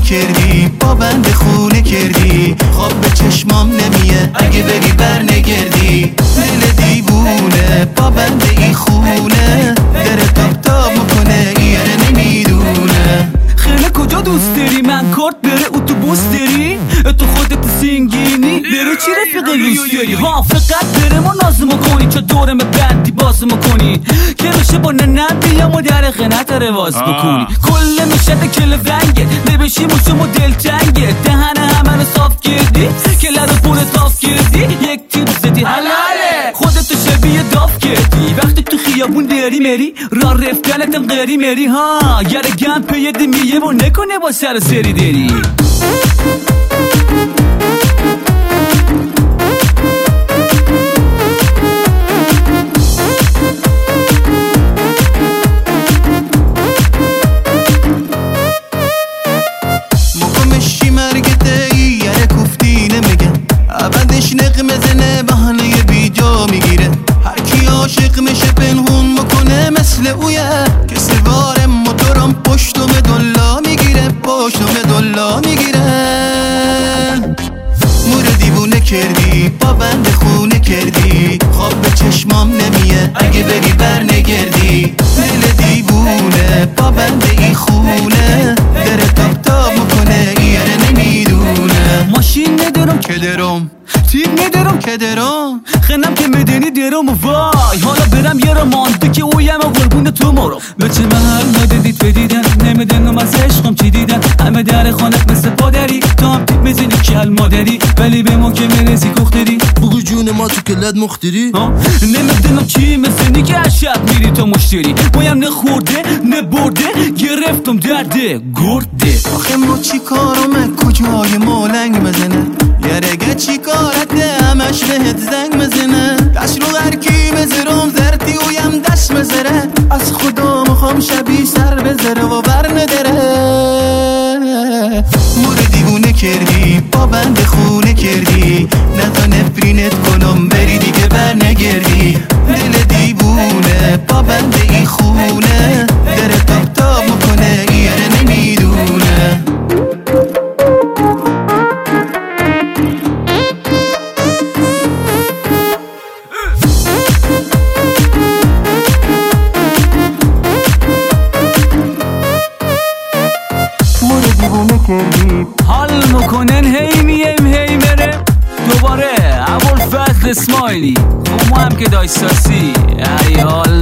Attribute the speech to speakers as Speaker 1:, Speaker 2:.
Speaker 1: کردی، با بند خونه کردی، خواب به چشمام نمیه اگه بری بر نگردی. دل دیوونه با بند این خونه دره تاب تاب میکنه یاره نمیدونه.
Speaker 2: خیلی کجا دوست داری؟ من کارت بره اتوبوس داری؟ تو خودت سینگینی بره چی رفیق لوس داری؟ ها فقط بره ما نازمو کنی چه دورم بندی بازمو کنی که بشه با ننم بیام و در خنت رواز بکنی. کل مشهد کل ونگه نبشی موشم و دل تنگه دهن همه رو صاف کردی که لر پول صاف کردی یک تیر زدی حلاله خودتو شبیه داف کردی وقتی تو خیابون داری مری را رفتنتم غری مری ها یاره گم پیده میه و نکنه با سر سری داری.
Speaker 1: مقامشی مرگته یاره کفتی نمیگن عبدش نقمه زنه بحانه بی جا میگیره. هرکی عاشق میشه پنهون میکنه مثل اویه که سوار موتورم پشتم دلا میگیره پشتم دلا میگیره. مور دیوونه کردی با بند خونه کردی خواب به چشمام نمیه اگه بری بر نگردی. دل دیوونه با بند این خونه دره تاب تاب میکنه یاره نمیدونه.
Speaker 2: ماشین ندارم
Speaker 1: که درم
Speaker 2: تیب ندارم
Speaker 1: که درم
Speaker 2: خنم که میدنی درم و وای حالا برم یه رمانتی که اویم و قربون تو مرو بچه محل ندیدید بدیدن نمیدنم از عشقم چی دیدن همه در خانت مثل پادری تو هم تیب میزنی کل مادری ولی به ما که میرسی کختری
Speaker 3: بگو جون ما تو کلت مختری
Speaker 2: نمیدنم چی میزنی که از شب میری تو مشتری بایم نخورده نبرده گرفتم درده گرده.
Speaker 1: آخه ما چی کارمه کجای مالنگ مزنه یارگه چی کارته همش بهت زنگ مزنه دست رو غرکی مزرم زرتی ویم دست مزره از خدا میخوام شبی سر بزره و بر نداره. مور دیوونه کردی با بند خونه کردی نتا نفرینت کنم بری دیگه بر نگردی. دل دیوونه با بند این خونه دره تاب تاب میکنه یاره نمیدونه.
Speaker 2: حال میکنن هی میم هی مره دوباره ابوالفضل اسماعیلی ما هم که دایستاسی ای حال